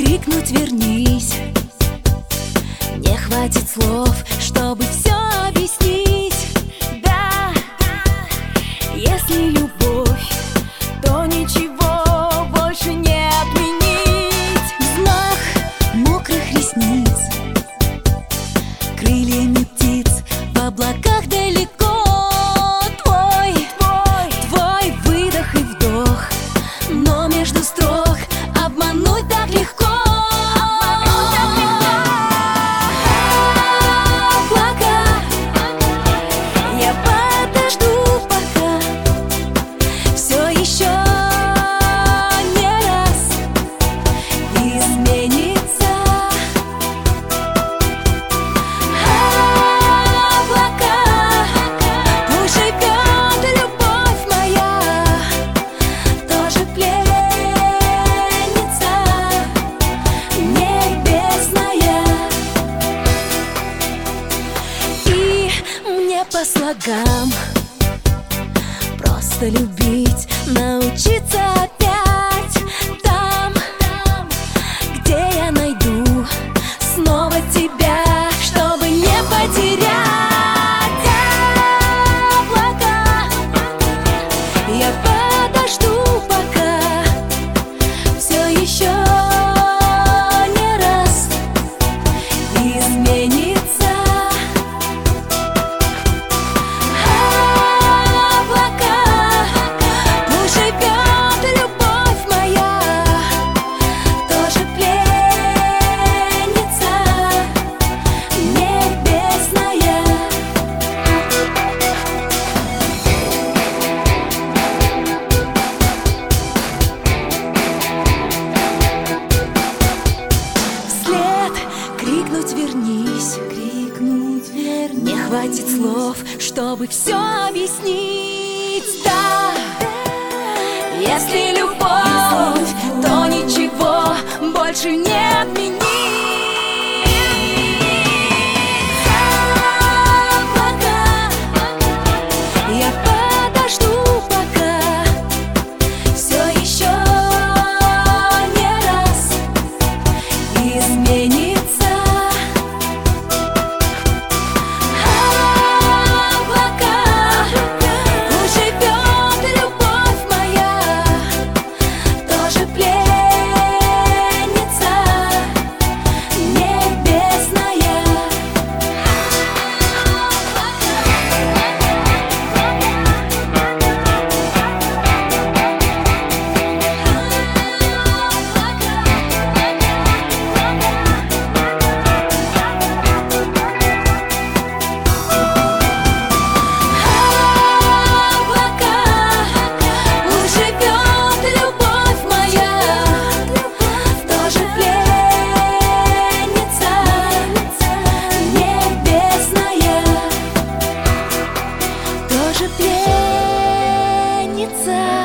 крикнуть вернись. Не хватит слов, чтобы все объяснить. Да, если любовь, то ничего больше не отменить. Взмах мокрых ресниц, крыльями птиц в облаках далеко. Твой выдох и вдох, но между строк обмануть так легко. Облака, я подожду, пока все еще не раз изменится. Облака, пусть живет любовь моя, тоже пленница небесная. И мне по слогам просто любить, научиться опять там, где я найду снова тебя, чтобы не потерять. Облака, я подожду, пока все еще не раз изменится. Облака, пусть живет любовь моя, тоже пленница небесная. Вслед крикнуть вернись, не хватит слов, чтобы все объяснить. Да, если любовь, то ничего больше не отменить. Облака, я подожду, пока все еще не раз изменится. Облака, пусть живет любовь моя, тоже пленница небесная. Облака, пусть живет любовь моя, тоже пленница небесная, тоже пленница.